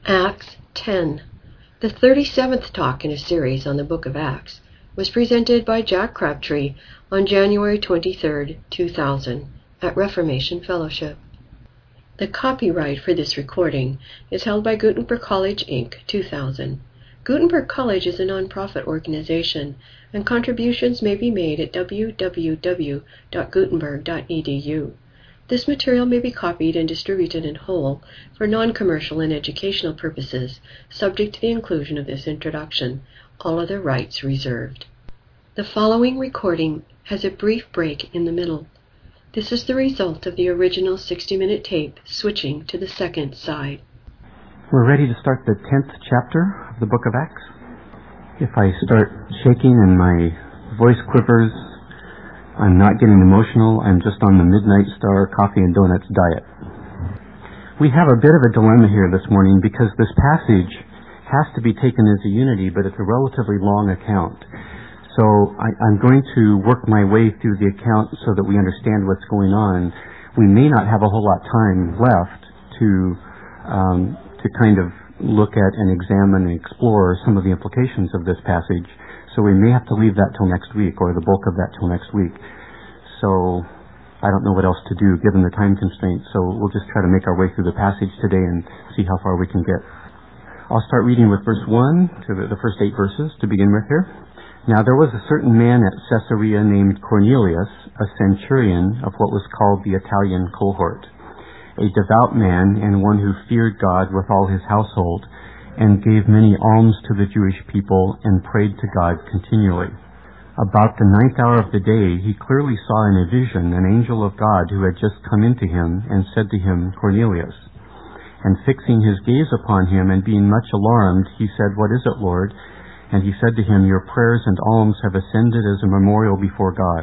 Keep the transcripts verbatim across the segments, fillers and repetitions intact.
Acts ten. The thirty-seventh talk in a series on the Book of Acts was presented by Jack Crabtree on January twenty-third, two thousand, at Reformation Fellowship. The copyright for this recording is held by Gutenberg College, Incorporated, two thousand. Gutenberg College is a non-profit organization, and contributions may be made at w w w dot gutenberg dot e d u. This material may be copied and distributed in whole for non-commercial and educational purposes, subject to the inclusion of this introduction. All other rights reserved. The following recording has a brief break in the middle. This is the result of the original sixty-minute tape switching to the second side. We're ready to start the tenth chapter of the Book of Acts. If I start shaking and my voice quivers, I'm not getting emotional. I'm just on the Midnight Star Coffee and Donuts diet. We have a bit of a dilemma here this morning because this passage has to be taken as a unity, but it's a relatively long account. So I, I'm going to work my way through the account so that we understand what's going on. We may not have a whole lot of time left to um, to kind of look at and examine and explore some of the implications of this passage. So we may have to leave that till next week, or the bulk of that till next week. So I don't know what else to do given the time constraints. So we'll just try to make our way through the passage today and see how far we can get. I'll start reading with verse one to the, the first eight verses to begin with here. Now there was a certain man at Caesarea named Cornelius, a centurion of what was called the Italian cohort, a devout man and one who feared God with all his household, and gave many alms to the Jewish people and prayed to God continually. About the ninth hour of the day, he clearly saw in a vision an angel of God who had just come into him and said to him, Cornelius. And fixing his gaze upon him and being much alarmed, he said, What is it, Lord? And he said to him, Your prayers and alms have ascended as a memorial before God.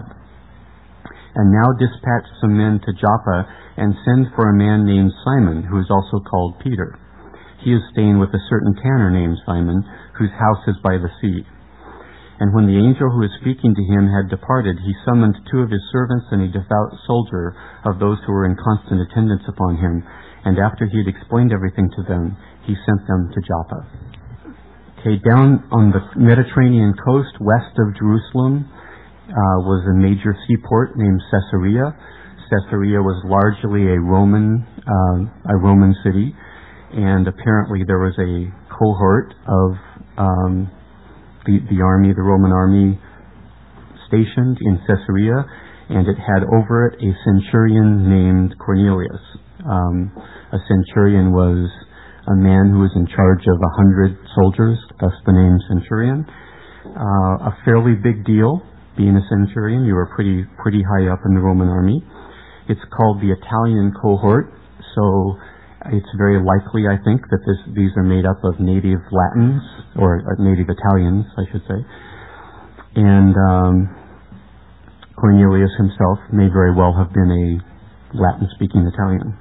And now dispatch some men to Joppa and send for a man named Simon, who is also called Peter. He is staying with a certain tanner named Simon, whose house is by the sea. And when the angel who was speaking to him had departed, he summoned two of his servants and a devout soldier of those who were in constant attendance upon him. And after he had explained everything to them, he sent them to Joppa. Okay, down on the Mediterranean coast, west of Jerusalem, uh, was a major seaport named Caesarea. Caesarea was largely a Roman, uh, a Roman city. And apparently there was a cohort of um, the, the army, the Roman army, stationed in Caesarea, and it had over it a centurion named Cornelius. Um, a centurion was a man who was in charge of a hundred soldiers, thus the name centurion. Uh, a fairly big deal, being a centurion. You were pretty pretty high up in the Roman army. It's called the Italian cohort, so it's very likely, I think, that this, these are made up of native Latins, or uh, native Italians, I should say. And um, Cornelius himself may very well have been a Latin-speaking Italian.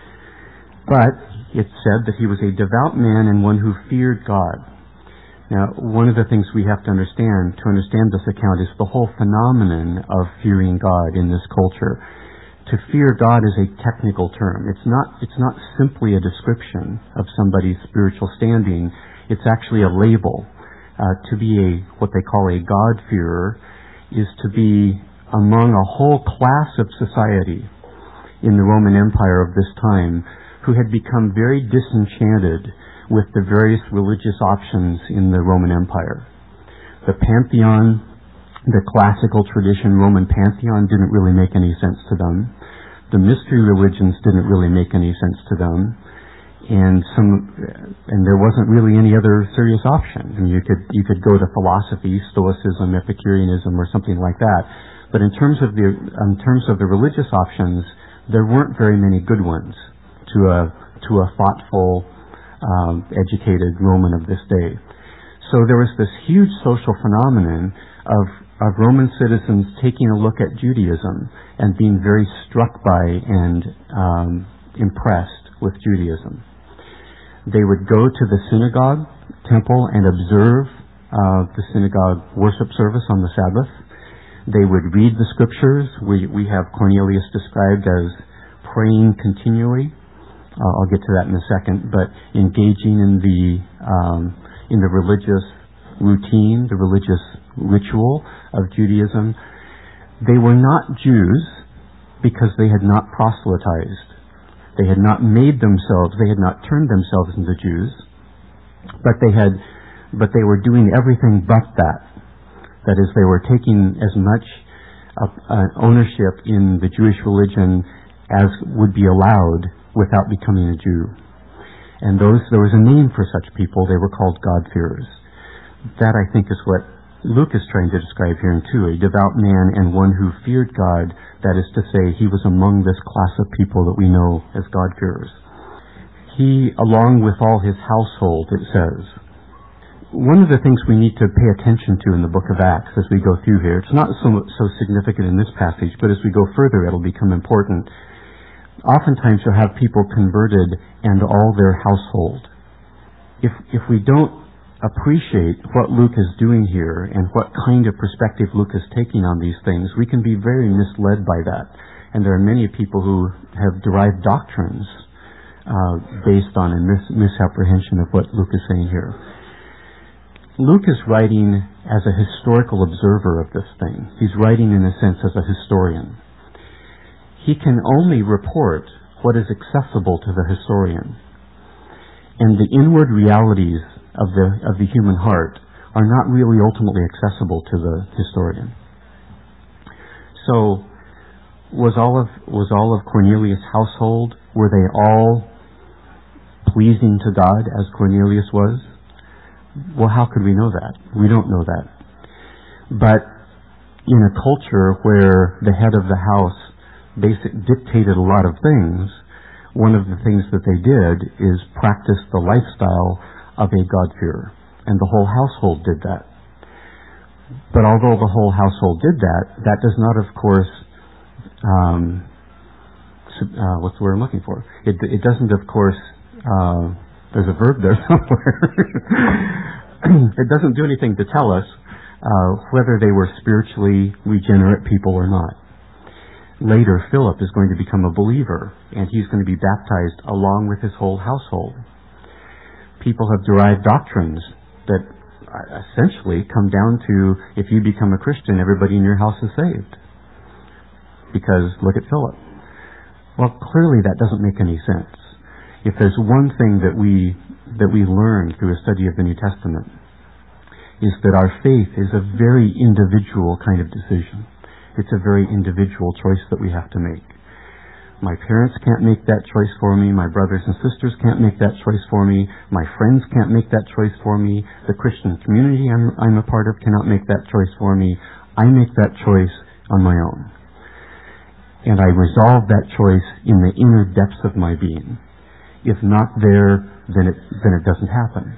But it said that he was a devout man and one who feared God. Now, one of the things we have to understand, to understand this account, is the whole phenomenon of fearing God in this culture. To fear God is a technical term. It's not, it's not simply a description of somebody's spiritual standing. It's actually a label. Uh, to be a, what they call a God-fearer, is to be among a whole class of society in the Roman Empire of this time who had become very disenchanted with the various religious options in the Roman Empire. The pantheon, the classical tradition Roman pantheon, didn't really make any sense to them. The mystery religions didn't really make any sense to them, and some, and there wasn't really any other serious option. I mean, you could you could go to philosophy, Stoicism, Epicureanism, or something like that. But in terms of the in terms of the religious options, there weren't very many good ones to a to a thoughtful, um, educated Roman of this day. So there was this huge social phenomenon of of Roman citizens taking a look at Judaism and being very struck by and um, impressed with Judaism. They would go to the synagogue, temple, and observe uh, the synagogue worship service on the Sabbath. They would read the scriptures. We, we have Cornelius described as praying continually. Uh, I'll get to that in a second. But engaging in the um, in the religious routine, the religious ritual of Judaism. They were not Jews because they had not proselytized. They had not made themselves, they had not turned themselves into Jews, but they had, but they were doing everything but that. That is, they were taking as much uh, uh, ownership in the Jewish religion as would be allowed without becoming a Jew. And those, there was a name for such people. They were called God-fearers. That, I think, is what Luke is trying to describe here too, a devout man and one who feared God. That is to say, he was among this class of people that we know as God-fearers. He, along with all his household, it says. One of the things we need to pay attention to in the book of Acts as we go through here, it's not so, so significant in this passage, but as we go further it'll become important. Oftentimes you'll have people converted and all their household. If, if we don't appreciate what Luke is doing here and what kind of perspective Luke is taking on these things, we can be very misled by that. And there are many people who have derived doctrines uh, based on a mis- misapprehension of what Luke is saying here. Luke is writing as a historical observer of this thing. He's writing, in a sense, as a historian. He can only report what is accessible to the historian. And the inward realities of the of the human heart are not really ultimately accessible to the historian. So, was all of was all of Cornelius' household, were they all pleasing to God as Cornelius was? Well, how could we know that? We don't know that. But in a culture where the head of the house basic dictated a lot of things, one of the things that they did is practice the lifestyle of a God-fearer. And the whole household did that. But although the whole household did that, that does not, of course, um, uh, what's the word I'm looking for? It, it doesn't, of course, uh, there's a verb there somewhere. It doesn't do anything to tell us uh, whether they were spiritually regenerate people or not. Later, Philip is going to become a believer, and he's going to be baptized along with his whole household. People have derived doctrines that essentially come down to, if you become a Christian, everybody in your house is saved. Because look at Philip. Well, clearly that doesn't make any sense. If there's one thing that we that we learn through a study of the New Testament, is that our faith is a very individual kind of decision. It's a very individual choice that we have to make. My parents can't make that choice for me. My brothers and sisters can't make that choice for me. My friends can't make that choice for me. The Christian community I'm, I'm a part of cannot make that choice for me. I make that choice on my own. And I resolve that choice in the inner depths of my being. If not there, then it, then it doesn't happen.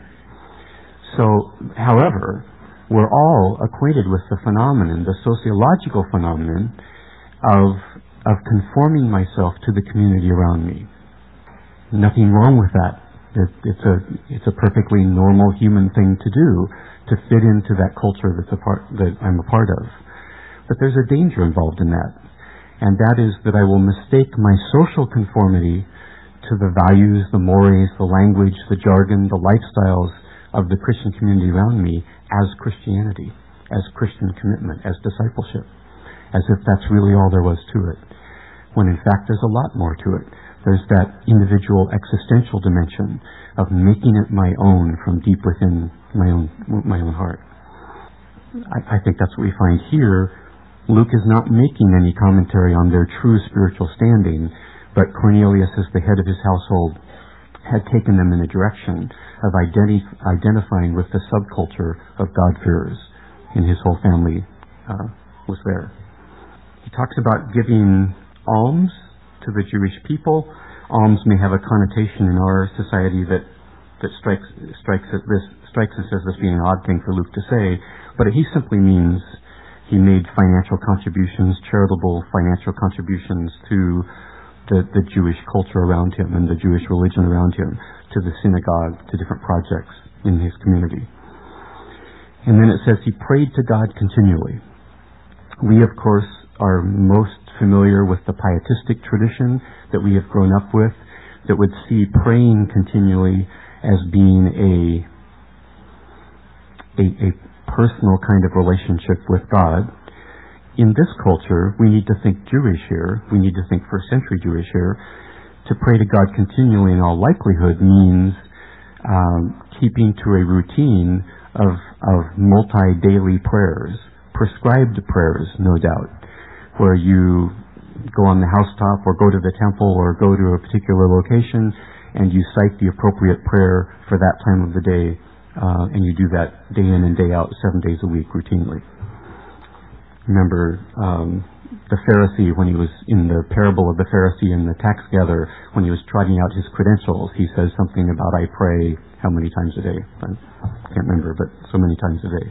So, however, we're all acquainted with the phenomenon, the sociological phenomenon of of conforming myself to the community around me. Nothing wrong with that. It, it's a it's a perfectly normal human thing to do, to fit into that culture that's a part that I'm a part of. But there's a danger involved in that, and that is that I will mistake my social conformity to the values, the mores, the language, the jargon, the lifestyles of the Christian community around me as Christianity, as Christian commitment, as discipleship, as if that's really all there was to it, when in fact there's a lot more to it. There's that individual existential dimension of making it my own from deep within my own my own heart. I, I think that's what we find here. Luke is not making any commentary on their true spiritual standing, but Cornelius, as the head of his household, had taken them in a direction of identi- identifying with the subculture of God-fearers, and his whole family uh, was there. He talks about giving alms to the Jewish people. Alms may have a connotation in our society that that strikes strikes it, this strikes us as this being an odd thing for Luke to say, but he simply means he made financial contributions, charitable financial contributions to the, the Jewish culture around him and the Jewish religion around him, to the synagogue, to different projects in his community. And then it says he prayed to God continually. We, of course, are most familiar with the pietistic tradition that we have grown up with, that would see praying continually as being a, a, a personal kind of relationship with God. In this culture, we need to think Jewish here. We need to think first century Jewish here. To pray to God continually in all likelihood means um, keeping to a routine of, of multi-daily prayers, prescribed prayers, no doubt, where you go on the housetop or go to the temple or go to a particular location and you cite the appropriate prayer for that time of the day, uh, and you do that day in and day out, seven days a week, routinely. Remember um, the Pharisee, when he was in the parable of the Pharisee and the tax gatherer, when he was trotting out his credentials, he says something about, I pray how many times a day? I can't remember, but so many times a day.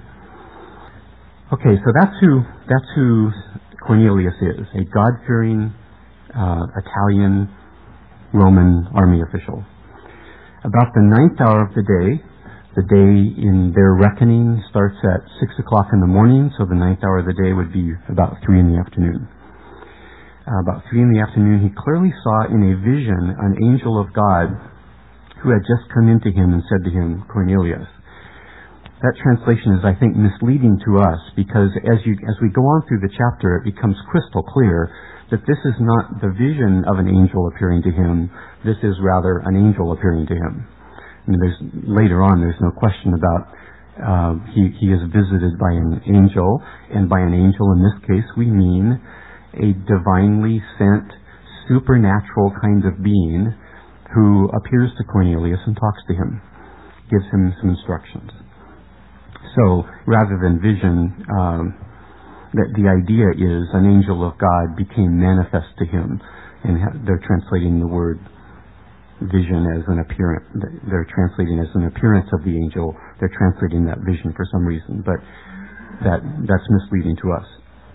Okay, so that's who, that's who Cornelius is, a God-fearing uh, Italian Roman army official. About the ninth hour of the day, the day in their reckoning starts at six o'clock in the morning, so the ninth hour of the day would be about three in the afternoon. Uh, about three in the afternoon, he clearly saw in a vision an angel of God who had just come into him and said to him, Cornelius. That translation is, I think, misleading to us because as you as we go on through the chapter, it becomes crystal clear that this is not the vision of an angel appearing to him. This is rather an angel appearing to him. I mean, there's later on, there's no question about uh, he he is visited by an angel, and by an angel in this case we mean a divinely sent, supernatural kind of being who appears to Cornelius and talks to him, gives him some instructions. So, rather than vision, um, the, the idea is an angel of God became manifest to him, and ha- they're translating the word vision as an appearance. They're translating as an appearance of the angel. They're translating that vision for some reason, but that that's misleading to us.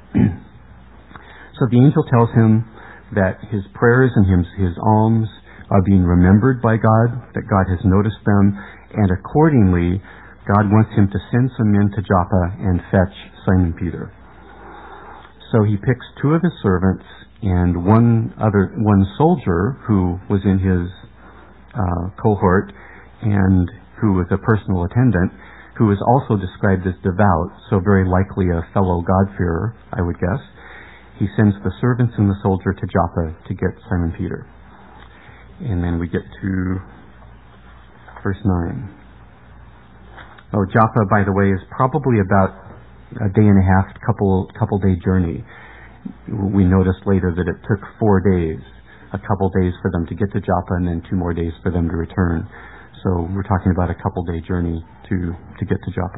So the angel tells him that his prayers and his, his alms are being remembered by God, that God has noticed them, and accordingly, God wants him to send some men to Joppa and fetch Simon Peter. So he picks two of his servants and one other, one soldier who was in his uh, cohort and who was a personal attendant, who is also described as devout, so very likely a fellow God-fearer, I would guess. He sends the servants and the soldier to Joppa to get Simon Peter. And then we get to verse nine. Oh, Joppa, by the way, is probably about a day and a half, couple couple day journey. We noticed later that it took four days, a couple days for them to get to Joppa, and then two more days for them to return. So we're talking about a couple day journey to to get to Joppa.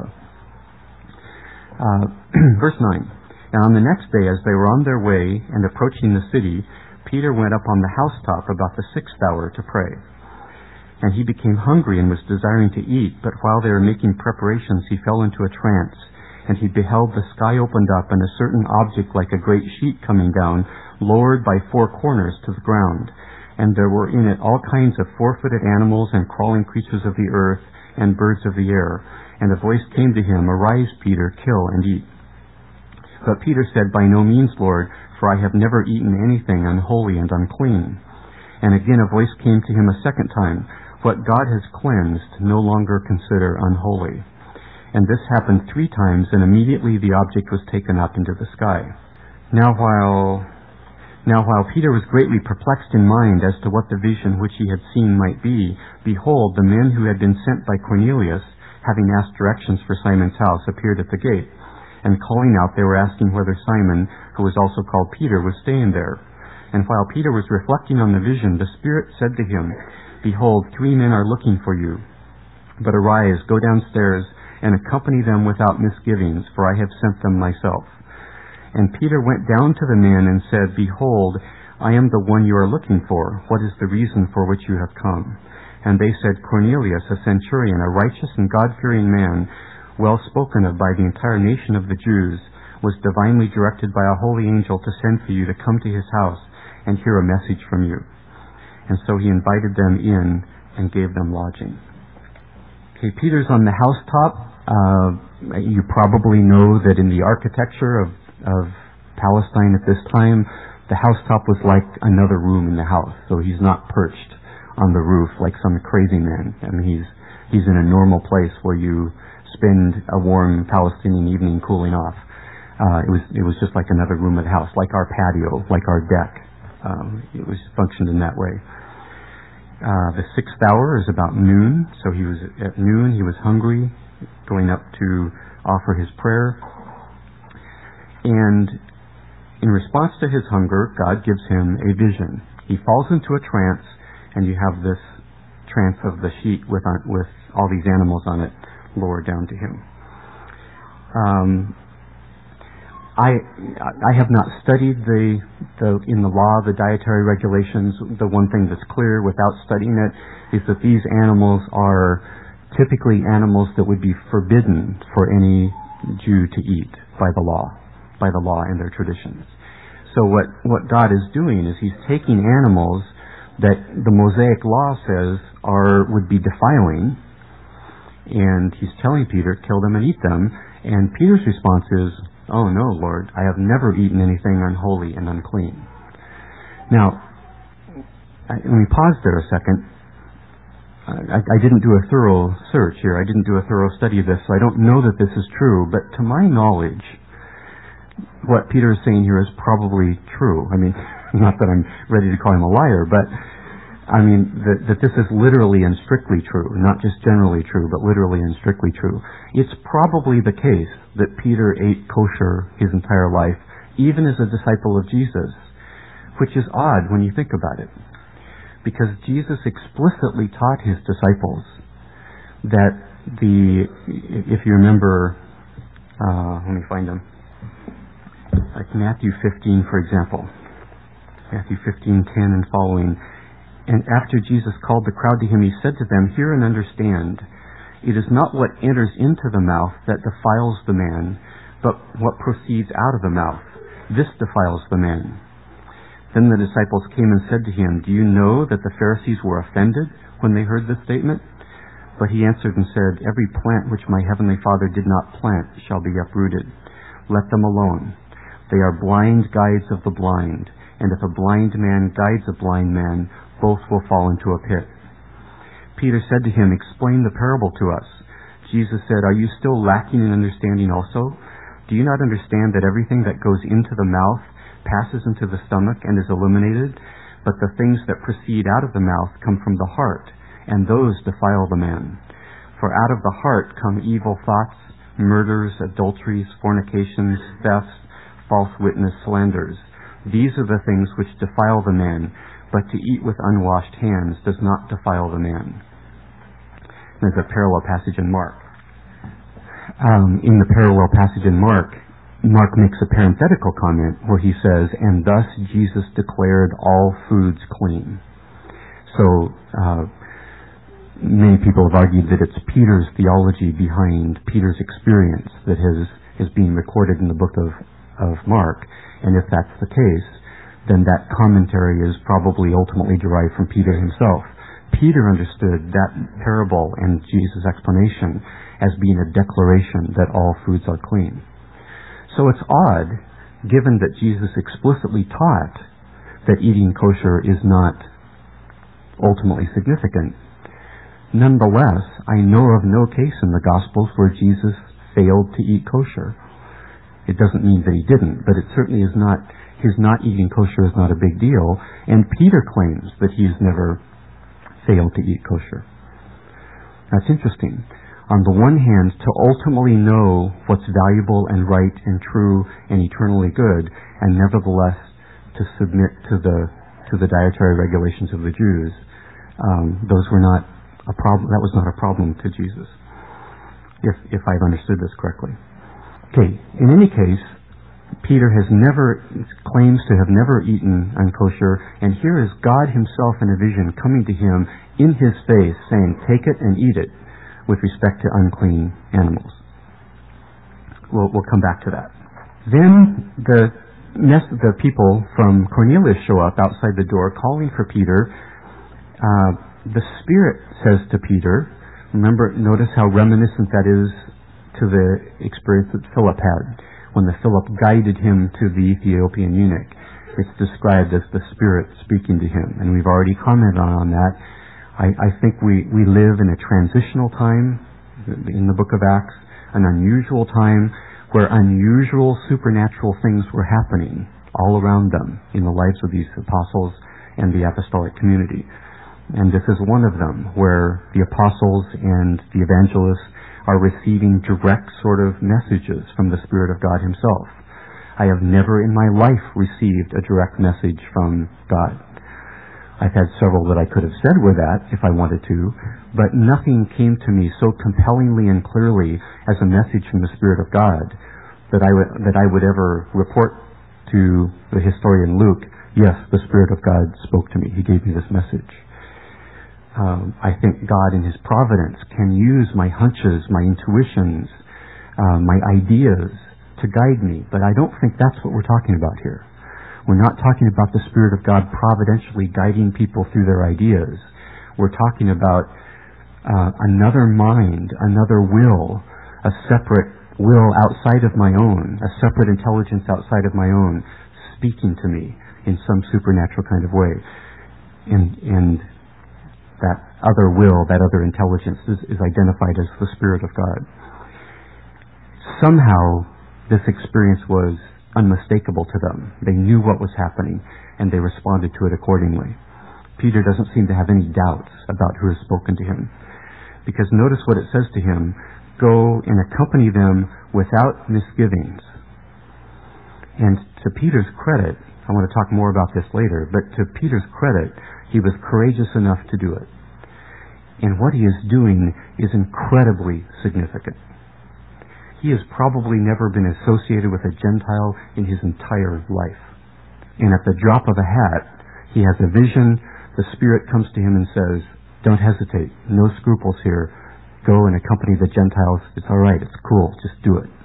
Uh, verse nine. Now on the next day, as they were on their way and approaching the city, Peter went up on the housetop about the sixth hour to pray. And he became hungry and was desiring to eat, but while they were making preparations, he fell into a trance, and he beheld the sky opened up, and a certain object like a great sheet coming down, lowered by four corners to the ground. And there were in it all kinds of four-footed animals and crawling creatures of the earth and birds of the air. And a voice came to him, Arise, Peter, kill and eat. But Peter said, By no means, Lord, for I have never eaten anything unholy and unclean. And again a voice came to him a second time, What God has cleansed, no longer consider unholy. And this happened three times, and immediately the object was taken up into the sky. Now while, now while Peter was greatly perplexed in mind as to what the vision which he had seen might be, behold, the men who had been sent by Cornelius, having asked directions for Simon's house, appeared at the gate. And calling out, they were asking whether Simon, who was also called Peter, was staying there. And while Peter was reflecting on the vision, the Spirit said to him, Behold, three men are looking for you. But arise, go downstairs, and accompany them without misgivings, for I have sent them myself. And Peter went down to the men and said, Behold, I am the one you are looking for. What is the reason for which you have come? And they said, Cornelius, a centurion, a righteous and God-fearing man, well spoken of by the entire nation of the Jews, was divinely directed by a holy angel to send for you to come to his house and hear a message from you. And so he invited them in and gave them lodging. Okay, Peter's on the housetop. Uh, you probably know that in the architecture of, of Palestine at this time, the housetop was like another room in the house. So he's not perched on the roof like some crazy man. I mean, he's he's in a normal place where you spend a warm Palestinian evening cooling off. Uh, it was it was just like another room of the house, like our patio, like our deck. Um, it was functioned in that way. Uh, the sixth hour is about noon, so he was at noon. He was hungry, going up to offer his prayer, and in response to his hunger, God gives him a vision. He falls into a trance, and you have this trance of the sheet with uh, with all these animals on it lowered down to him. Um, I I have not studied the, the in the law the dietary regulations. The one thing that's clear without studying it is that these animals are typically animals that would be forbidden for any Jew to eat by the law, by the law and their traditions. So what what God is doing is He's taking animals that the Mosaic law says are would be defiling, and He's telling Peter, kill them and eat them. And Peter's response is, oh no, Lord, I have never eaten anything unholy and unclean. Now, I, let me pause there a second. I, I didn't do a thorough search here. I didn't do a thorough study of this, so I don't know that this is true. But to my knowledge, what Peter is saying here is probably true. I mean, not that I'm ready to call him a liar, but I mean that, that this is literally and strictly true, not just generally true, but literally and strictly true. It's probably the case that Peter ate kosher his entire life, even as a disciple of Jesus, which is odd when you think about it, because Jesus explicitly taught his disciples that the, if you remember, uh, let me find them, like Matthew fifteen, for example, Matthew fifteen ten and following. And after Jesus called the crowd to him, he said to them, hear and understand, it is not what enters into the mouth that defiles the man, but what proceeds out of the mouth. This defiles the man. Then the disciples came and said to him, do you know that the Pharisees were offended when they heard this statement? But he answered and said, every plant which my heavenly Father did not plant shall be uprooted. Let them alone. They are blind guides of the blind, and if a blind man guides a blind man, both will fall into a pit. Peter said to him, explain the parable to us. Jesus said, are you still lacking in understanding also? Do you not understand that everything that goes into the mouth passes into the stomach and is eliminated? But the things that proceed out of the mouth come from the heart, and those defile the man. For out of the heart come evil thoughts, murders, adulteries, fornications, thefts, false witness, slanders. These are the things which defile the man, but to eat with unwashed hands does not defile the man. There's a parallel passage in Mark. Um, in the parallel passage in Mark, Mark makes a parenthetical comment where he says, and thus Jesus declared all foods clean. So, uh, many people have argued that it's Peter's theology behind Peter's experience that has, is being recorded in the book of, of Mark. And if that's the case, then that commentary is probably ultimately derived from Peter himself. Peter understood that parable and Jesus' explanation as being a declaration that all foods are clean. So it's odd, given that Jesus explicitly taught that eating kosher is not ultimately significant. Nonetheless, I know of no case in the Gospels where Jesus failed to eat kosher. It doesn't mean that he didn't, but it certainly is not, his not eating kosher is not a big deal. And Peter claims that he's never failed to eat kosher. That's interesting. On the one hand, to ultimately know what's valuable and right and true and eternally good, and nevertheless to submit to the to the dietary regulations of the Jews, um, those were not a problem. That was not a problem to Jesus, if if I've understood this correctly. Okay. In any case, Peter has never, claims to have never eaten unkosher, and here is God himself in a vision coming to him in his face saying, take it and eat it, with respect to unclean animals. We'll, we'll come back to that. Then the, the people from Cornelius show up outside the door calling for Peter. Uh, the Spirit says to Peter, remember, notice how reminiscent that is to the experience that Philip had when the Philip guided him to the Ethiopian eunuch. It's described as the Spirit speaking to him, and we've already commented on that. I, I think we, we live in a transitional time in the book of Acts, an unusual time where unusual supernatural things were happening all around them in the lives of these apostles and the apostolic community. And this is one of them, where the apostles and the evangelists are receiving direct sort of messages from the Spirit of God Himself. I have never in my life received a direct message from God. I've had several that I could have said were that if I wanted to, but nothing came to me so compellingly and clearly as a message from the Spirit of God that I would, that I would ever report to the historian Luke, yes, the Spirit of God spoke to me. He gave me this message. Um, I think God in His providence can use my hunches, my intuitions, uh, my ideas to guide me, but I don't think that's what we're talking about here. We're not talking about the Spirit of God providentially guiding people through their ideas. We're talking about uh, another mind, another will, a separate will outside of my own, a separate intelligence outside of my own, speaking to me in some supernatural kind of way. And, and that other will, that other intelligence is, is identified as the Spirit of God. Somehow, this experience was unmistakable to them. They knew what was happening, and they responded to it accordingly. Peter doesn't seem to have any doubts about who has spoken to him, because notice what it says to him, go and accompany them without misgivings. And to Peter's credit, I want to talk more about this later, but to Peter's credit, he was courageous enough to do it. And what he is doing is incredibly significant. He has probably never been associated with a Gentile in his entire life. And at the drop of a hat, he has a vision. The Spirit comes to him and says, don't hesitate. No scruples here. Go and accompany the Gentiles. It's all right. It's cool. Just do it.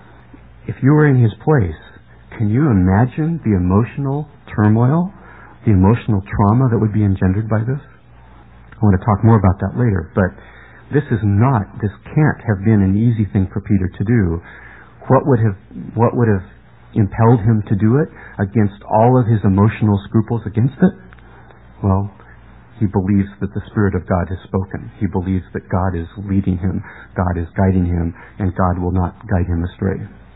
If you were in his place, can you imagine the emotional turmoil, the emotional trauma that would be engendered by this? I want to talk more about that later, but this is not, this can't have been an easy thing for Peter to do. What would have, what would have impelled him to do it against all of his emotional scruples against it? Well, he believes that the Spirit of God has spoken. He believes that God is leading him, God is guiding him, and God will not guide him astray.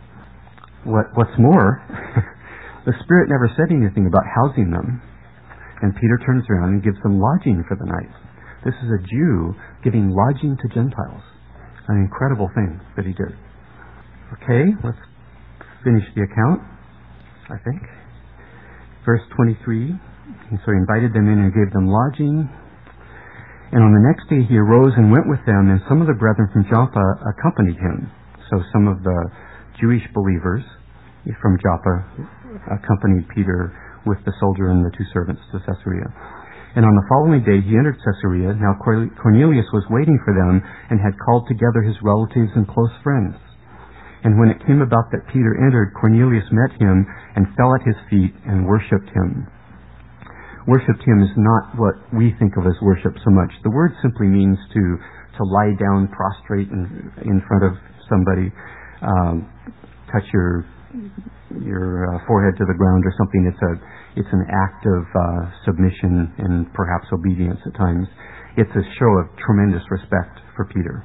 What, what's more, the Spirit never said anything about housing them, and Peter turns around and gives them lodging for the night. This is a Jew giving lodging to Gentiles. An incredible thing that he did. Okay, let's finish the account, I think. Verse twenty-three, and so he invited them in and gave them lodging. And on the next day he arose and went with them, and some of the brethren from Joppa accompanied him. So some of the Jewish believers from Joppa accompanied Peter with the soldier and the two servants to Caesarea. And on the following day he entered Caesarea. Now Cornelius was waiting for them and had called together his relatives and close friends. And when it came about that Peter entered, Cornelius met him and fell at his feet and worshipped him. Worshipped him is not what we think of as worship so much. The word simply means to, to lie down prostrate in, in front of somebody, um, touch your your uh, forehead to the ground or something. It's a it's an act of uh, submission and perhaps obedience at times. It's a show of tremendous respect for Peter.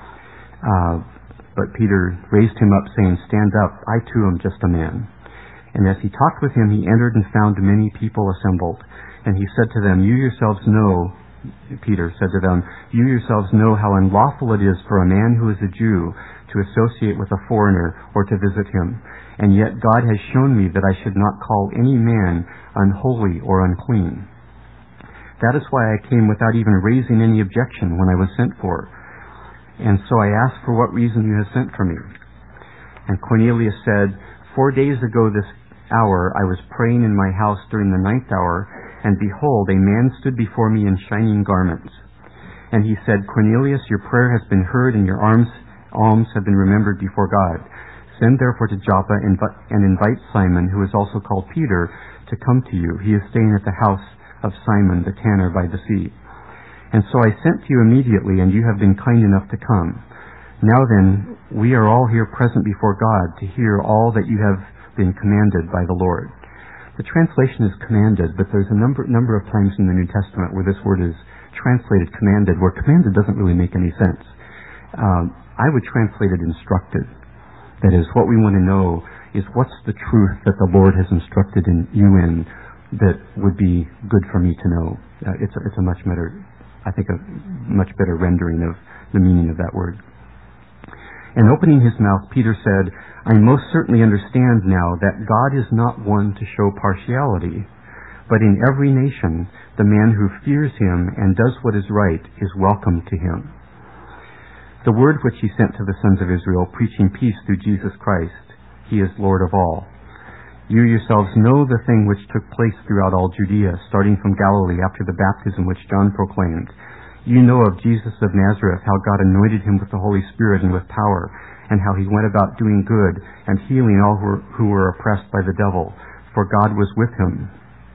Uh, but Peter raised him up, saying, "Stand up, I too am just a man." And as he talked with him, he entered and found many people assembled. And he said to them, "You yourselves know," Peter said to them, "you yourselves know how unlawful it is for a man who is a Jew to associate with a foreigner or to visit him. And yet God has shown me that I should not call any man unholy or unclean. That is why I came without even raising any objection when I was sent for. And so I asked for what reason you have sent for me." And Cornelius said, "Four days ago this hour I was praying in my house during the ninth hour, and behold, a man stood before me in shining garments. And he said, 'Cornelius, your prayer has been heard, and your alms, alms have been remembered before God. Send therefore to Joppa and invite Simon, who is also called Peter, to come to you. He is staying at the house of Simon the tanner by the sea.' And so I sent to you immediately, and you have been kind enough to come. Now then, we are all here present before God to hear all that you have been commanded by the Lord." The translation is commanded, but there's a number number of times in the New Testament where this word is translated commanded, where commanded doesn't really make any sense. Um, I would translate it instructed. That is, what we want to know is what's the truth that the Lord has instructed in you in that would be good for me to know. Uh, it's, a, it's a much better, I think, a much better rendering of the meaning of that word. And opening his mouth, Peter said, I most certainly understand now that God is not one to show partiality, but in every nation the man who fears him and does what is right is welcome to him. The word which he sent to the sons of Israel, preaching peace through Jesus Christ, he is Lord of all. You yourselves know the thing which took place throughout all Judea, starting from Galilee after the baptism which John proclaimed. You know of Jesus of Nazareth, how God anointed him with the Holy Spirit and with power, and how he went about doing good and healing all who were, who were oppressed by the devil, for God was with him.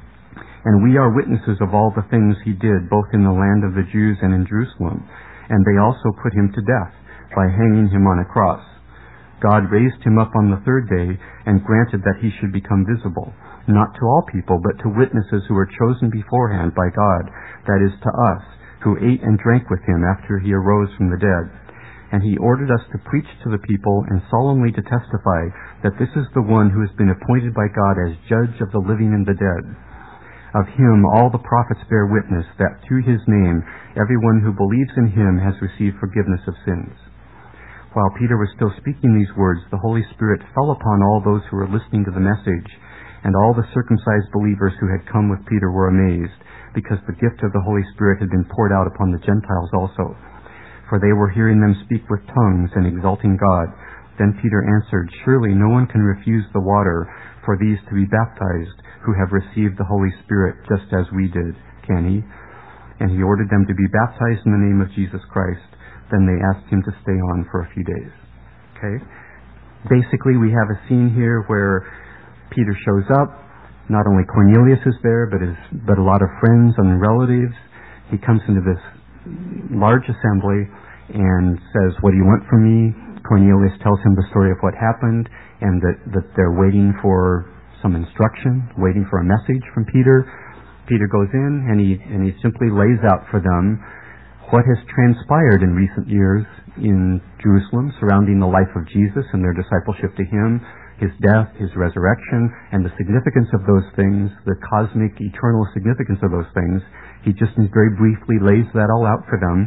And we are witnesses of all the things he did, both in the land of the Jews and in Jerusalem. And they also put him to death by hanging him on a cross. God raised him up on the third day and granted that he should become visible, not to all people, but to witnesses who were chosen beforehand by God, that is, to us, who ate and drank with him after he arose from the dead. And he ordered us to preach to the people and solemnly to testify that this is the one who has been appointed by God as judge of the living and the dead. Of him all the prophets bear witness that through his name everyone who believes in him has received forgiveness of sins. While Peter was still speaking these words, the Holy Spirit fell upon all those who were listening to the message, and all the circumcised believers who had come with Peter were amazed, because the gift of the Holy Spirit had been poured out upon the Gentiles also. For they were hearing them speak with tongues and exalting God. Then Peter answered, Surely no one can refuse the water for these to be baptized, who have received the Holy Spirit just as we did, can he? And he ordered them to be baptized in the name of Jesus Christ. Then they asked him to stay on for a few days. Okay? Basically, we have a scene here where Peter shows up. Not only Cornelius is there, but his, but a lot of friends and relatives. He comes into this large assembly and says, What do you want from me? Cornelius tells him the story of what happened and that, that they're waiting for some instruction, waiting for a message from Peter. Peter goes in and he and he simply lays out for them what has transpired in recent years in Jerusalem surrounding the life of Jesus and their discipleship to him, his death, his resurrection, and the significance of those things, the cosmic, eternal significance of those things. He just very briefly lays that all out for them.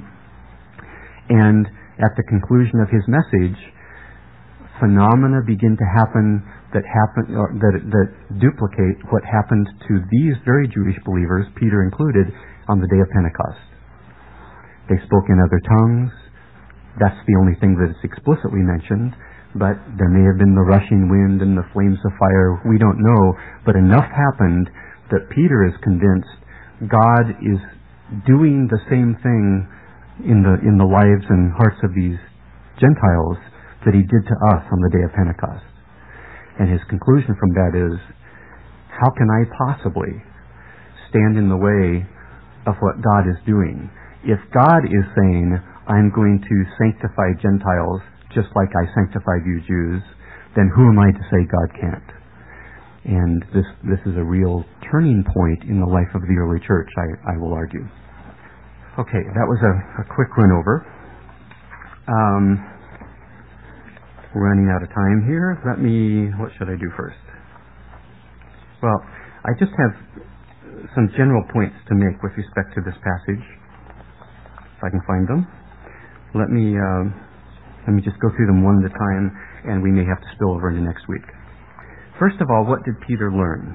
And at the conclusion of his message, phenomena begin to happen that happen or that that duplicate what happened to these very Jewish believers, Peter included, on the day of Pentecost. They spoke in other tongues. That's the only thing that is explicitly mentioned, but there may have been the rushing wind and the flames of fire. We don't know, but enough happened that Peter is convinced God is doing the same thing in the in the lives and hearts of these Gentiles that he did to us on the day of Pentecost. And his conclusion from that is, how can I possibly stand in the way of what God is doing? If God is saying, I'm going to sanctify Gentiles just like I sanctified you Jews, then who am I to say God can't? And this this is a real turning point in the life of the early church, I, I will argue. Okay, that was a, a quick run over. Um, we're running out of time here. Let me, what should I do first? Well, I just have some general points to make with respect to this passage, if I can find them. Let me uh, let me just go through them one at a time, and we may have to spill over into next week. First of all, what did Peter learn?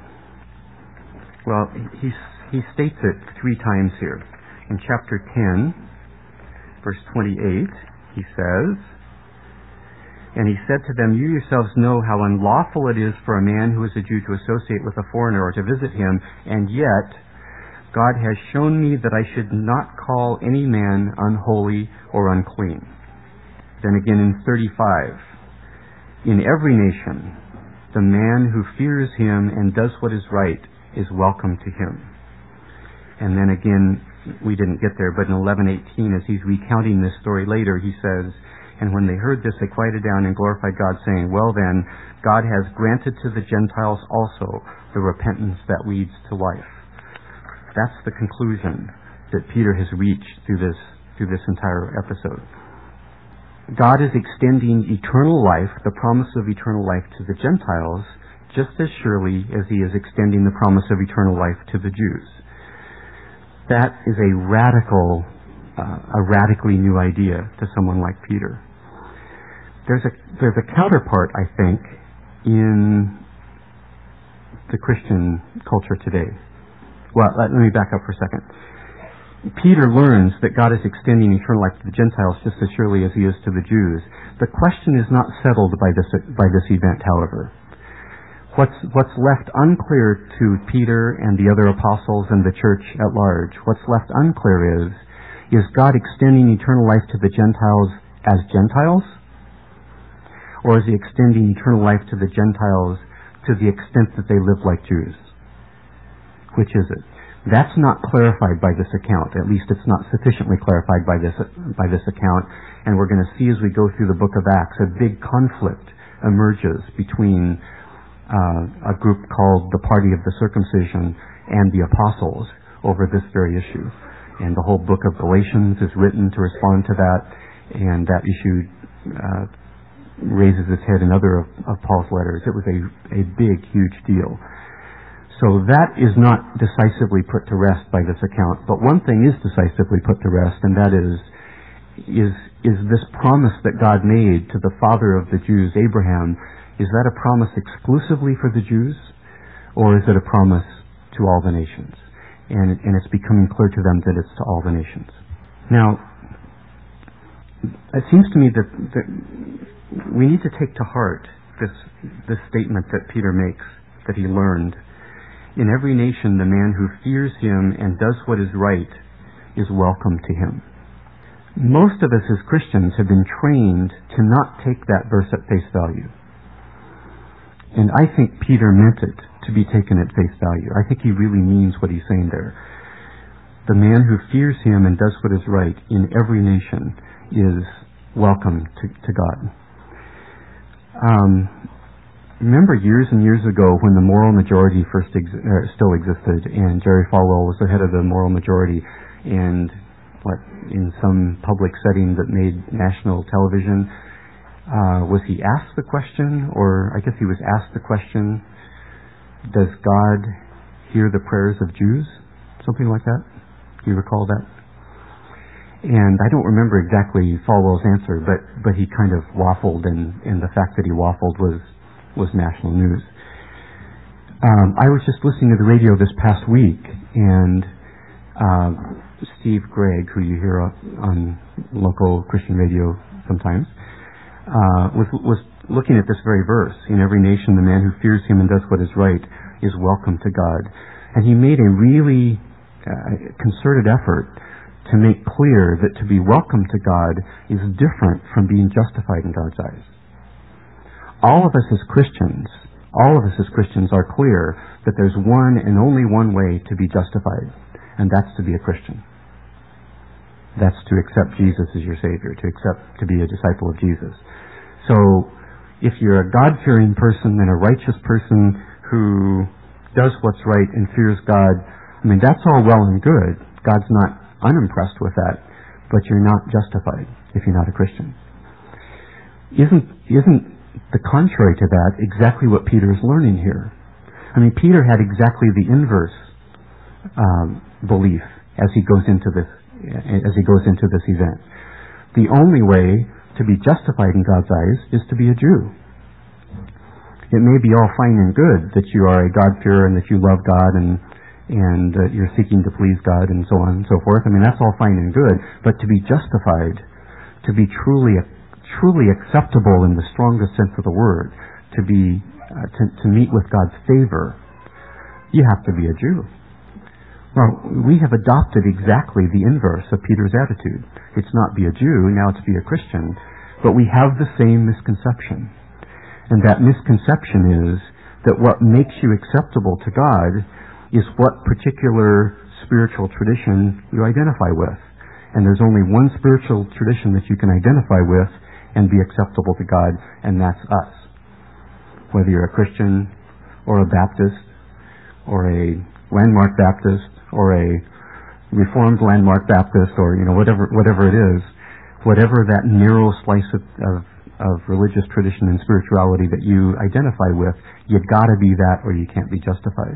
Well, he he states it three times here. In chapter ten, verse twenty-eight, he says, And he said to them, You yourselves know how unlawful it is for a man who is a Jew to associate with a foreigner or to visit him, and yet God has shown me that I should not call any man unholy or unclean. Then again in thirty-five, In every nation, the man who fears him and does what is right is welcome to him. And then again, we didn't get there, but in eleven eighteen, as he's recounting this story later, he says, And when they heard this, they quieted down and glorified God, saying, Well then, God has granted to the Gentiles also the repentance that leads to life. That's the conclusion. that Peter has reached through this through this entire episode. God is extending eternal life, the promise of eternal life to the Gentiles, just as surely as he is extending the promise of eternal life to the Jews. That is a radical, uh, a radically new idea to someone like Peter. There's a there's a counterpart, I think, in the Christian culture today. Well, let, let me back up for a second. Peter learns that God is extending eternal life to the Gentiles just as surely as he is to the Jews. The question is not settled by this by this event, however. What's what's left unclear to Peter and the other apostles and the church at large, what's left unclear is, is God extending eternal life to the Gentiles as Gentiles? Or is he extending eternal life to the Gentiles to the extent that they live like Jews? Which is it? That's not clarified by this account. At least it's not sufficiently clarified by this by this account. And we're going to see as we go through the book of Acts, a big conflict emerges between uh, a group called the Party of the Circumcision and the Apostles over this very issue. And the whole book of Galatians is written to respond to that, and that issue uh, raises its head in other of, of Paul's letters. It was a, a big, huge deal. So that is not decisively put to rest by this account. But one thing is decisively put to rest, and that is, is, is this promise that God made to the father of the Jews, Abraham, is that a promise exclusively for the Jews, or is it a promise to all the nations? And, and it's becoming clear to them that it's to all the nations. Now, it seems to me that, that we need to take to heart this, this statement that Peter makes, that he learned. In every nation, the man who fears him and does what is right is welcome to him. Most of us as Christians have been trained to not take that verse at face value. And I think Peter meant it to be taken at face value. I think he really means what he's saying there. The man who fears him and does what is right in every nation is welcome to, to God. Um, remember years and years ago when the moral majority first ex- uh, still existed, and Jerry Falwell was the head of the moral majority, and what in some public setting that made national television, uh, was he asked the question, or I guess he was asked the question, does God hear the prayers of Jews? Something like that. Do you recall that? And I don't remember exactly Falwell's answer, but, but he kind of waffled, and, and the fact that he waffled was, was national news. Um, I was just listening to the radio this past week, and uh, Steve Gregg, who you hear on local Christian radio sometimes, uh, was, was looking at this very verse. In every nation, the man who fears him and does what is right is welcome to God. And he made a really uh, concerted effort to make clear that to be welcome to God is different from being justified in God's eyes. All of us as Christians, all of us as Christians are clear that there's one and only one way to be justified, and that's to be a Christian. That's to accept Jesus as your Savior, to accept, to be a disciple of Jesus. So, if you're a God-fearing person and a righteous person who does what's right and fears God, I mean, that's all well and good. God's not unimpressed with that, but you're not justified if you're not a Christian. Isn't isn't the contrary to that exactly what Peter is learning here? I mean, Peter had exactly the inverse um, belief as he goes into this as he goes into this event. The only way to be justified in God's eyes is to be a Jew. It may be all fine and good that you are a God-fearer and that you love God and and uh, you're seeking to please God and so on and so forth. I mean, that's all fine and good, but to be justified, to be truly truly acceptable in the strongest sense of the word, to be uh, to, to meet with God's favor, you have to be a Jew. Well, we have adopted exactly the inverse of Peter's attitude. It's not be a Jew, now it's be a Christian, but we have the same misconception. And that misconception is that what makes you acceptable to God is what particular spiritual tradition you identify with. And there's only one spiritual tradition that you can identify with and be acceptable to God, and that's us. Whether you're a Christian or a Baptist or a Landmark Baptist or a Reformed, Landmark Baptist, or you know whatever whatever it is, whatever that narrow slice of, of, of religious tradition and spirituality that you identify with, you've got to be that or you can't be justified.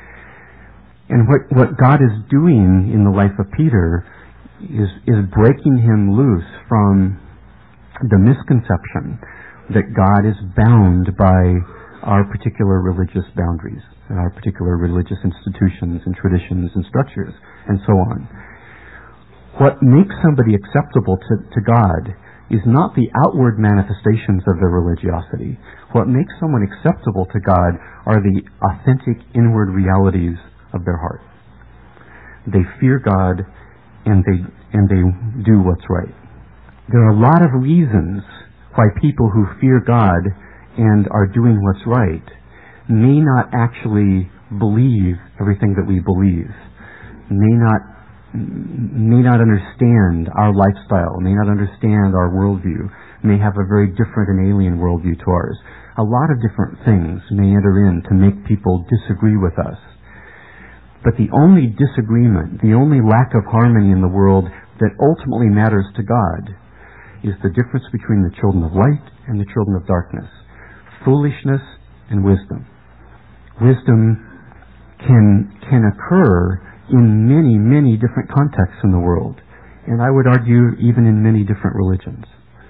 And what, what God is doing in the life of Peter is, is breaking him loose from the misconception that God is bound by our particular religious boundaries and our particular religious institutions and traditions and structures and so on. What makes somebody acceptable to, to God is not the outward manifestations of their religiosity. What makes someone acceptable to God are the authentic inward realities of their heart. They fear God and they and they do what's right. There are a lot of reasons why people who fear God and are doing what's right may not actually believe everything that we believe, may not may not understand our lifestyle, may not understand our worldview, may have a very different and alien worldview to ours. A lot of different things may enter in to make people disagree with us. But the only disagreement, the only lack of harmony in the world that ultimately matters to God is the difference between the children of light and the children of darkness. Foolishness and wisdom. Wisdom can can occur in many, many different contexts in the world. And I would argue even in many different religions.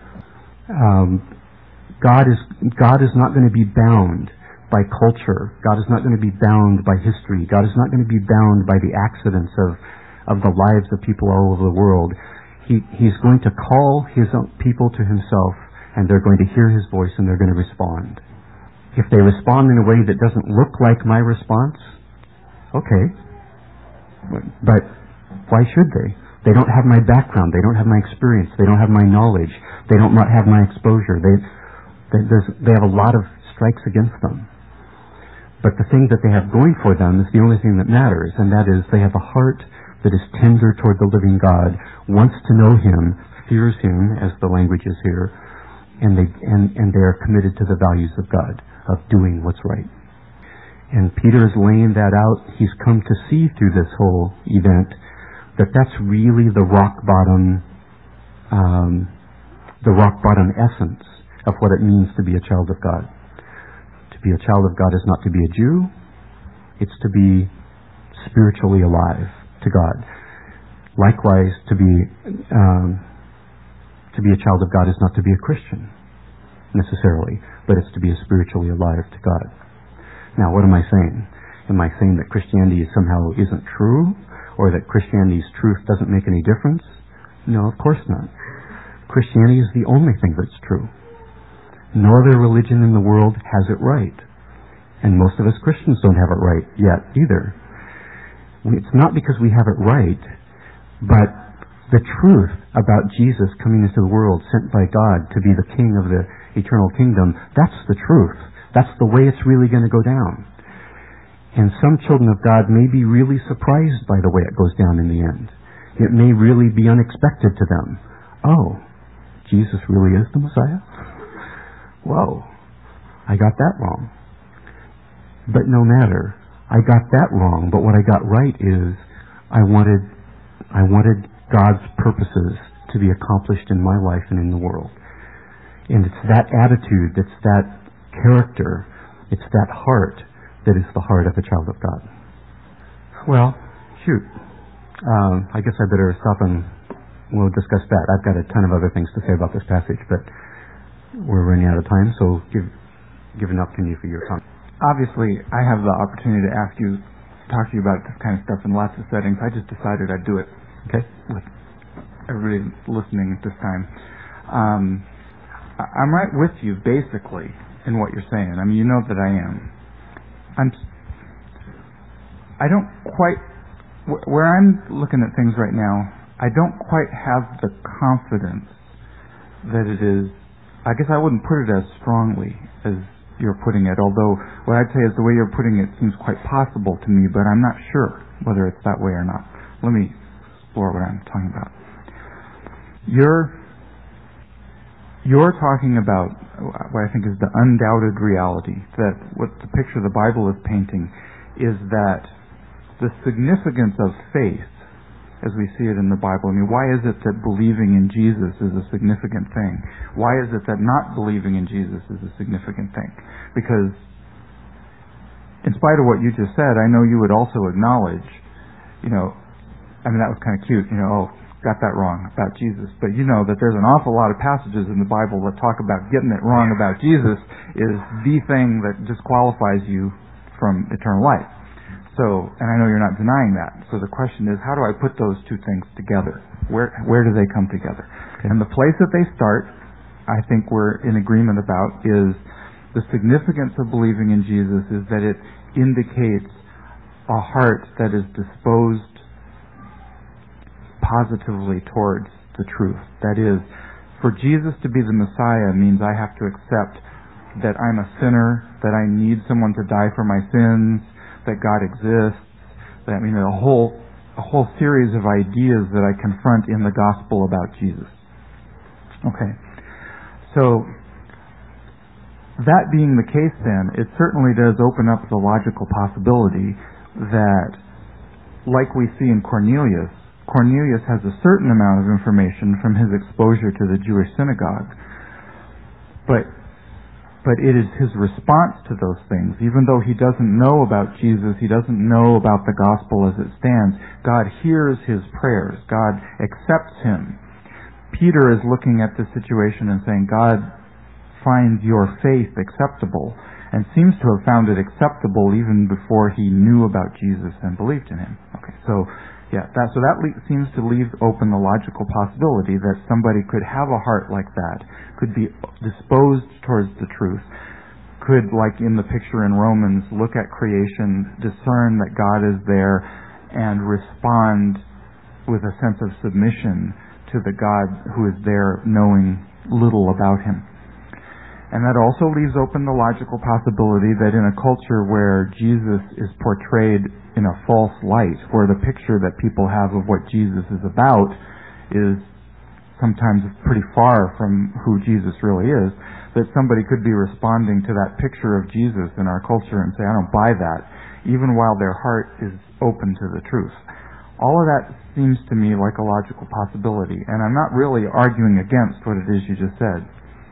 Um, God is God is not going to be bound by culture. God is not going to be bound by history. God is not going to be bound by the accidents of, of the lives of people all over the world. He, he's going to call his own people to himself, and they're going to hear his voice and they're going to respond. If they respond in a way that doesn't look like my response, okay. But why should they? They don't have my background. They don't have my experience. They don't have my knowledge. They don't have my exposure. They, they, there's, they have a lot of strikes against them. But the thing that they have going for them is the only thing that matters, and that is they have a heart that is tender toward the living God, wants to know him, fears him, as the language is here, and they, and, and they are committed to the values of God, of doing what's right. And Peter is laying that out. He's come to see through this whole event that that's really the rock bottom, um, the rock bottom essence of what it means to be a child of God. To be a child of God is not to be a Jew. It's to be spiritually alive to God. Likewise, to be um, to be a child of God is not to be a Christian necessarily, but it's to be spiritually alive to God. Now, what am I saying? Am I saying that Christianity somehow isn't true, or that Christianity's truth doesn't make any difference? No, of course not. Christianity is the only thing that's true. No other religion in the world has it right. And most of us Christians don't have it right yet either. It's not because we have it right, but the truth about Jesus coming into the world, sent by God to be the king of the eternal kingdom, that's the truth. That's the way it's really going to go down. And some children of God may be really surprised by the way it goes down in the end. It may really be unexpected to them. Oh, Jesus really is the Messiah? Whoa, I got that wrong. But no matter, I got that wrong, but what I got right is I wanted, I wanted God's purposes to be accomplished in my life and in the world. And it's that attitude, it's that character, it's that heart that is the heart of a child of God. Well, shoot. Um, I guess I better stop and we'll discuss that. I've got a ton of other things to say about this passage, but we're running out of time, so give give an opportunity for your comment. Obviously, I have the opportunity to ask you, talk to you about this kind of stuff in lots of settings. I just decided I'd do it. Okay. With everybody listening at this time. Um, I'm right with you, basically, in what you're saying. I mean, you know that I am. I'm. I don't quite. Where I'm looking at things right now, I don't quite have the confidence that it is. I guess I wouldn't put it as strongly as you're putting it. Although what I'd say is the way you're putting it seems quite possible to me, but I'm not sure whether it's that way or not. Let me explore what I'm talking about. You're. You're talking about what I think is the undoubted reality, that what the picture the Bible is painting is that the significance of faith as we see it in the Bible? I mean, why is it that believing in Jesus is a significant thing? Why is it that not believing in Jesus is a significant thing? Because in spite of what you just said, I know you would also acknowledge, you know, I mean, that was kind of cute, you know, oh, got that wrong about Jesus. But you know that there's an awful lot of passages in the Bible that talk about getting it wrong about Jesus is the thing that disqualifies you from eternal life. So, and I know you're not denying that. So the question is, how do I put those two things together? Where where do they come together? Okay. And the place that they start, I think we're in agreement about, is the significance of believing in Jesus is that it indicates a heart that is disposed positively towards the truth. That is, for Jesus to be the Messiah means I have to accept that I'm a sinner, that I need someone to die for my sins, that God exists, that I mean a whole a whole series of ideas that I confront in the gospel about Jesus. Okay. So that being the case then, it certainly does open up the logical possibility that, like we see in Cornelius, Cornelius has a certain amount of information from his exposure to the Jewish synagogue, but But it is his response to those things. Even though he doesn't know about Jesus, he doesn't know about the gospel as it stands, God hears his prayers. God accepts him. Peter is looking at the situation and saying, God finds your faith acceptable, and seems to have found it acceptable even before he knew about Jesus and believed in him. Okay, so yeah, that, so that le- seems to leave open the logical possibility that somebody could have a heart like that, could be disposed towards the truth, could, like in the picture in Romans, look at creation, discern that God is there, and respond with a sense of submission to the God who is there, knowing little about him. And that also leaves open the logical possibility that in a culture where Jesus is portrayed in a false light, where the picture that people have of what Jesus is about is sometimes pretty far from who Jesus really is, that somebody could be responding to that picture of Jesus in our culture and say, I don't buy that, even while their heart is open to the truth. All of that seems to me like a logical possibility, and I'm not really arguing against what it is you just said.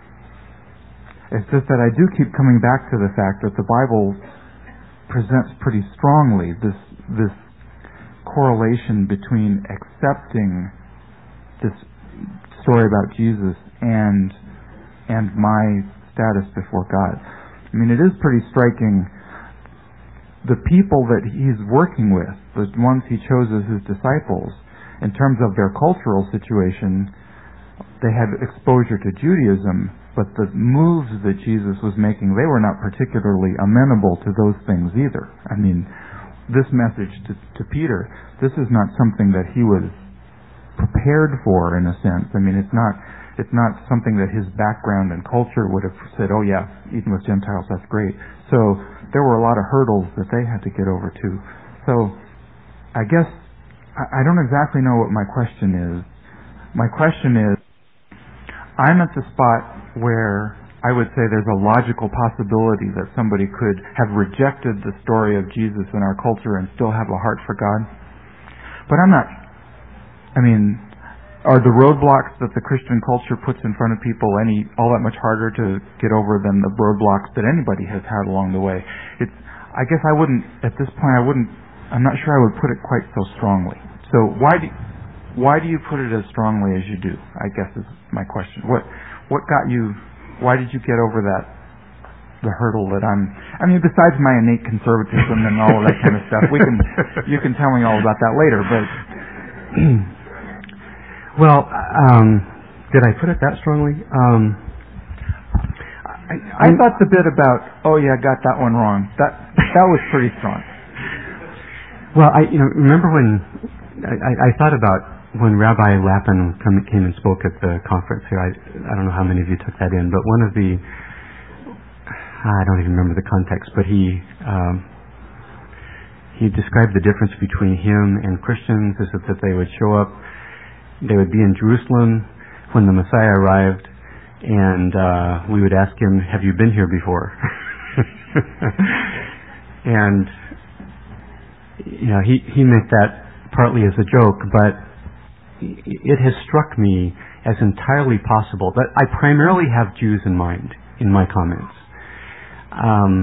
It's just that I do keep coming back to the fact that the Bible presents pretty strongly this this correlation between accepting this story about Jesus and and my status before God. I mean, it is pretty striking. The people that he's working with, the ones he chose as his disciples, in terms of their cultural situation, they had exposure to Judaism, but the moves that Jesus was making, they were not particularly amenable to those things either. I mean, this message to, to Peter, this is not something that he was prepared for, in a sense. I mean, it's not it's not something that his background and culture would have said, oh yeah, eating with Gentiles, that's great. So there were a lot of hurdles that they had to get over too. So I guess I, I don't exactly know what my question is. My question is, I'm at the spot where I would say there's a logical possibility that somebody could have rejected the story of Jesus in our culture and still have a heart for God. But I'm not, I mean, are the roadblocks that the Christian culture puts in front of people any all that much harder to get over than the roadblocks that anybody has had along the way? It's, I guess I wouldn't, at this point I wouldn't, I'm not sure I would put it quite so strongly. So why do, why do you put it as strongly as you do, I guess is my question. What what got you, why did you get over that, the hurdle that I'm, I mean, besides my innate conservatism and all of that kind of stuff, we can, you can tell me all about that later, but... Well, um, did I put it that strongly? Um, I, I thought the bit about, oh yeah, I got that one wrong, that that was pretty strong. Well, I you know remember when I, I thought about when Rabbi Lappin come, came and spoke at the conference here. I I don't know how many of you took that in, but one of the I don't even remember the context, but he um, he described the difference between him and Christians is that they would show up. They would be in Jerusalem when the Messiah arrived, and uh, we would ask him, have you been here before? and, you know, he, he meant that partly as a joke, but it has struck me as entirely possible that I primarily have Jews in mind in my comments. Um,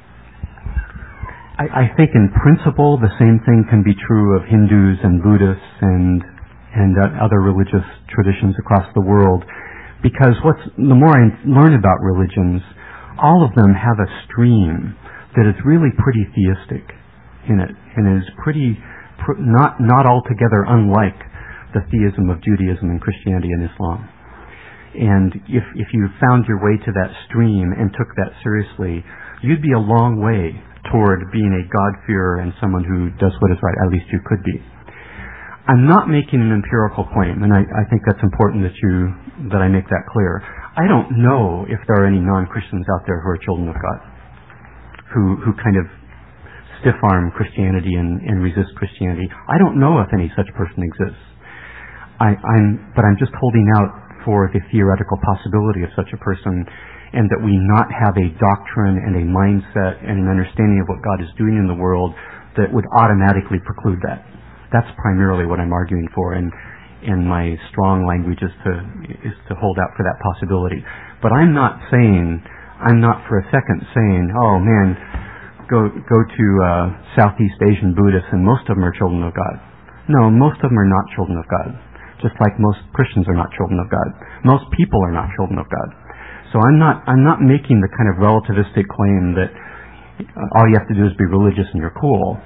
I, I think in principle the same thing can be true of Hindus and Buddhists and and uh, other religious traditions across the world, because what's the more I learn about religions, all of them have a stream that is really pretty theistic in it, and is pretty pr- not not altogether unlike the theism of Judaism and Christianity and Islam. And if if you found your way to that stream and took that seriously, you'd be a long way toward being a God-fearer and someone who does what is right. At least you could be. I'm not making an empirical claim, and I, I think that's important that you that I make that clear. I don't know if there are any non-Christians out there who are children of God, who who kind of stiff-arm Christianity and, and resist Christianity. I don't know if any such person exists. I, I'm, but I'm just holding out for the theoretical possibility of such a person, and that we not have a doctrine and a mindset and an understanding of what God is doing in the world that would automatically preclude that. That's primarily what I'm arguing for, and and my strong language is to is to hold out for that possibility. But I'm not saying, I'm not for a second saying, oh man, go go to uh, Southeast Asian Buddhists and most of them are children of God. No, most of them are not children of God. Just like most Christians are not children of God. Most people are not children of God. So I'm not I'm not making the kind of relativistic claim that uh, all you have to do is be religious and you're cool.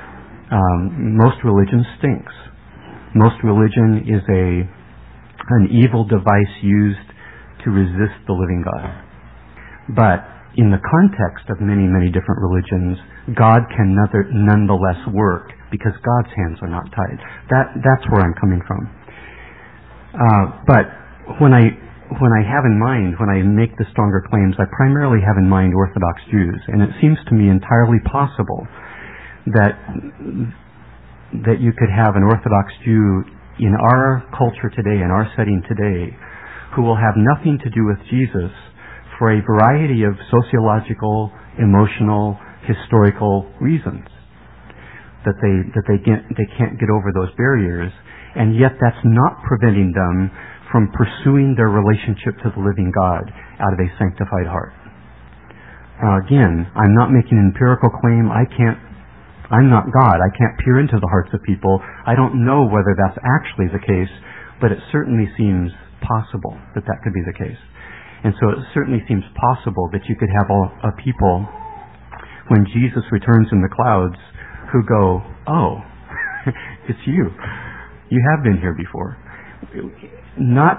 Um, most religion stinks. Most religion is a an evil device used to resist the living God. But in the context of many, many different religions, God can nother, nonetheless work because God's hands are not tied. That that's where I'm coming from. Uh, but when I when I have in mind, when I make the stronger claims, I primarily have in mind Orthodox Jews, and it seems to me entirely possible that that you could have an Orthodox Jew in our culture today, in our setting today, who will have nothing to do with Jesus for a variety of sociological, emotional, historical reasons. That they that they get, they can't get over those barriers, and yet that's not preventing them from pursuing their relationship to the living God out of a sanctified heart. Now again, I'm not making an empirical claim. I can't I'm not God. I can't peer into the hearts of people. I don't know whether that's actually the case, but it certainly seems possible that that could be the case. And so it certainly seems possible that you could have a, a people, when Jesus returns in the clouds, who go, oh, it's you. You have been here before. Not,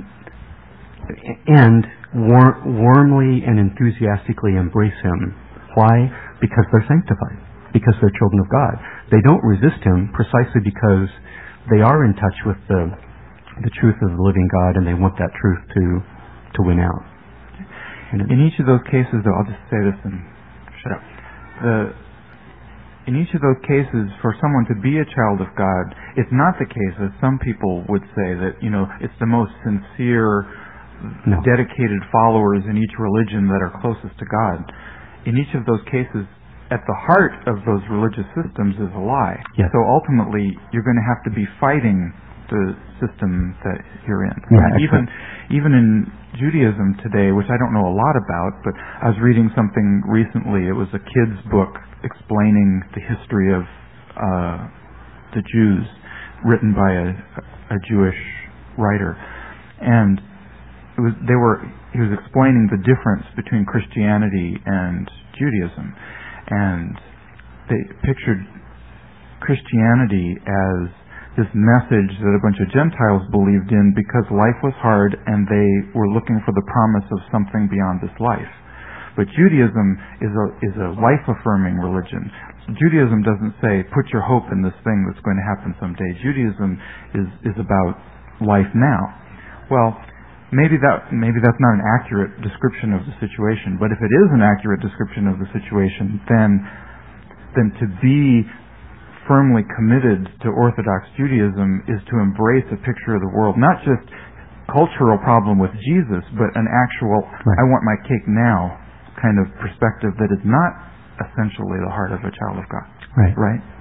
and war, warmly and enthusiastically embrace Him. Why? Because they're sanctified. Because they're children of God. They don't resist Him precisely because they are in touch with the the truth of the living God, and they want that truth to to win out. And in each of those cases, though, I'll just say this and shut up. The in each of those cases, for someone to be a child of God, it's not the case, as some people would say, that you know it's the most sincere, no. dedicated followers in each religion that are closest to God. In each of those cases, at the heart of those religious systems is a lie. Yes. So ultimately, you're going to have to be fighting the system that you're in. Yeah, even even in Judaism today, which I don't know a lot about, but I was reading something recently. It was a kid's book explaining the history of uh, the Jews, written by a, a Jewish writer, and it was they were he was explaining the difference between Christianity and Judaism. And they pictured Christianity as this message that a bunch of Gentiles believed in because life was hard and they were looking for the promise of something beyond this life. But Judaism is a is a life-affirming religion. Judaism doesn't say, put your hope in this thing that's going to happen someday. Judaism is, is about life now. Well, Maybe that maybe that's not an accurate description of the situation, but if it is an accurate description of the situation, then then to be firmly committed to Orthodox Judaism is to embrace a picture of the world, not just cultural problem with Jesus, but an actual right. I want my cake now kind of perspective that is not essentially the heart of a child of God. Right. Right?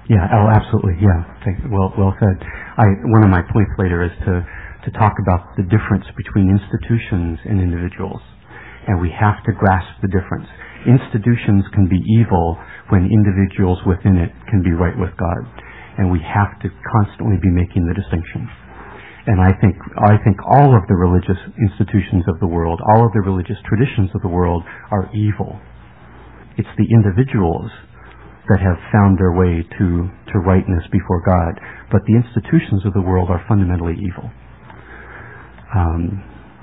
Yeah, oh, absolutely, yeah. Thank, well, well said. I, one of my points later is to, to talk about the difference between institutions and individuals. And we have to grasp the difference. Institutions can be evil when individuals within it can be right with God. And we have to constantly be making the distinction. And I think, I think all of the religious institutions of the world, all of the religious traditions of the world are evil. It's the individuals that have found their way to, to rightness before God. But the institutions of the world are fundamentally evil. Um,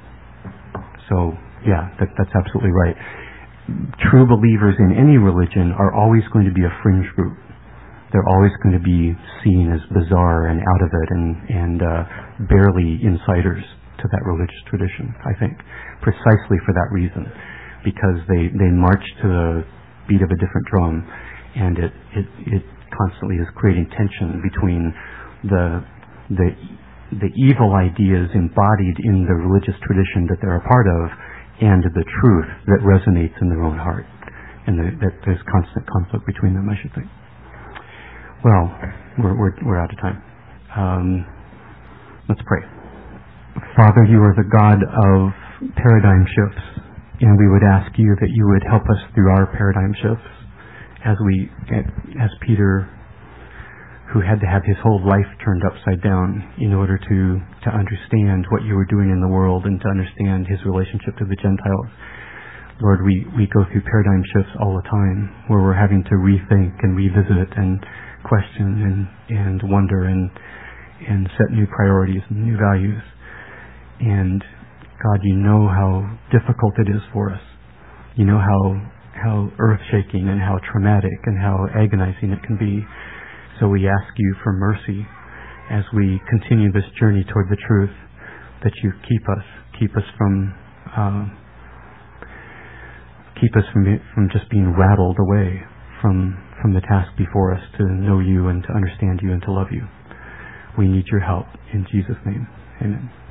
so, yeah, that, that's absolutely right. True believers in any religion are always going to be a fringe group. They're always going to be seen as bizarre and out of it and, and uh, barely insiders to that religious tradition, I think, precisely for that reason, because they, they march to the beat of a different drum. And it, it, it constantly is creating tension between the, the, the evil ideas embodied in the religious tradition that they're a part of and the truth that resonates in their own heart. And the, that there's constant conflict between them, I should think. Well, we're, we're, we're out of time. Um, let's pray. Father, you are the God of paradigm shifts, and we would ask you that you would help us through our paradigm shifts. As we, as Peter, who had to have his whole life turned upside down in order to, to understand what you were doing in the world and to understand his relationship to the Gentiles. Lord, we, we go through paradigm shifts all the time where we're having to rethink and revisit and question and, and wonder and, and set new priorities and new values. And God, you know how difficult it is for us. You know how how earth-shaking and how traumatic and how agonizing it can be. So we ask you for mercy as we continue this journey toward the truth, that you keep us, keep us from, uh, keep us from from just being rattled away from from the task before us to know you and to understand you and to love you. We need your help in Jesus' name. Amen.